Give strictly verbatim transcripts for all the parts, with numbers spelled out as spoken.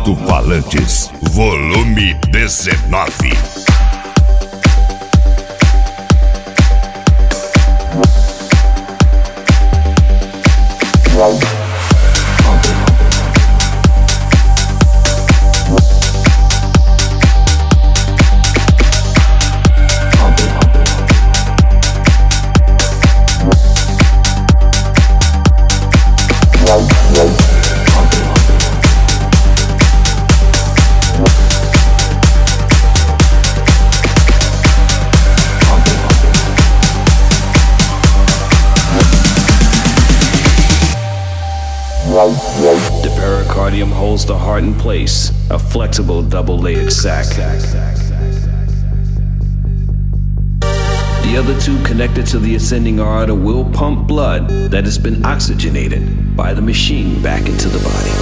Alto-falantes, volume dezenove. The pericardium holds the heart in place, a flexible double-layered sac. The other tube connected to the ascending aorta will pump blood that has been oxygenated by the machine back into the body.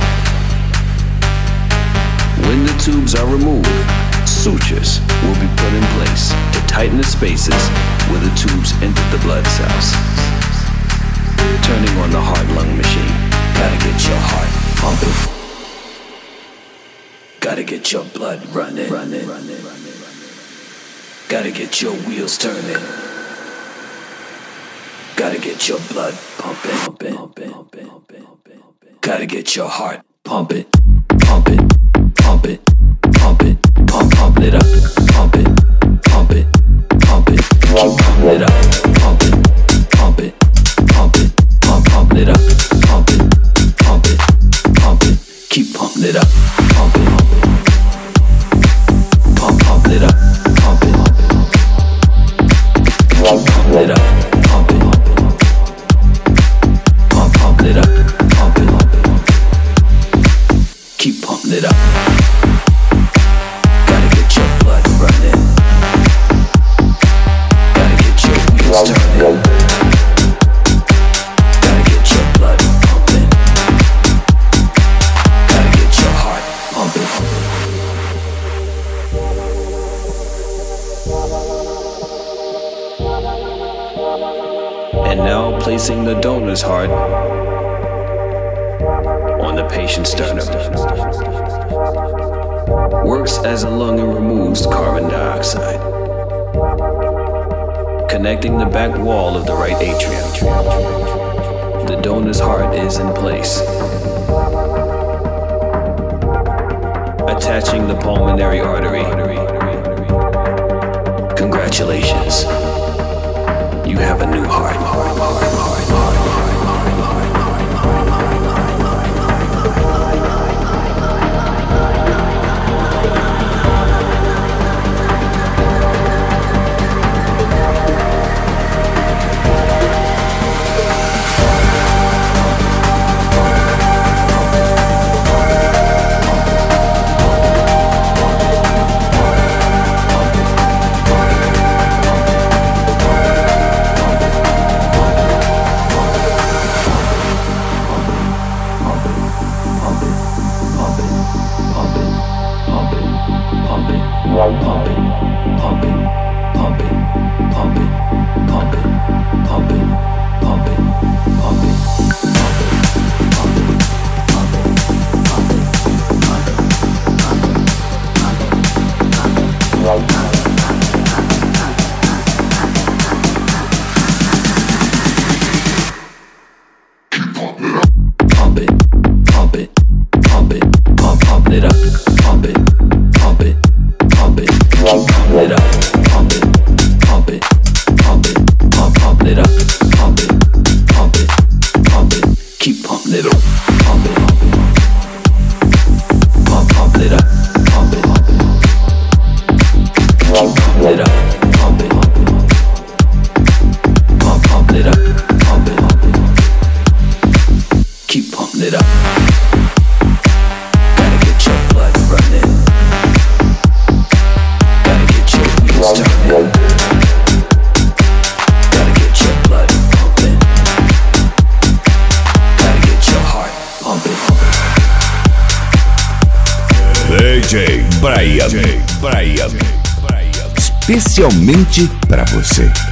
When the tubes are removed, sutures will be put in place to tighten the spaces where the tubes enter the blood cells. Turning on the heart-lung machine. Gotta get your heart pumping. Gotta get your blood running. running. Gotta get your wheels turning. Gotta get your blood pumping. Gotta get your heart pumping. Pump it, pump it, pump it, pump, pump it up. Pump it, pump it, pump it. Keep pumping it up. Pump it, pump it, pump it, pump, pump it up. Pump it. Pump it, pump it, keep pumping it up, pump it, pump, pump it up, pump it, keep pumping it up, pump it, pump, pump it up, pump it, keep pumping it up. Gotta get your blood running, gotta get your wheels turning. And now placing the donor's heart on the patient's sternum. Works as a lung and removes carbon dioxide. Connecting the back wall of the right atrium. The donor's heart is in place. Attaching the pulmonary artery. Congratulations. You have a new heart. D J Brian, Brian, especialmente pra você.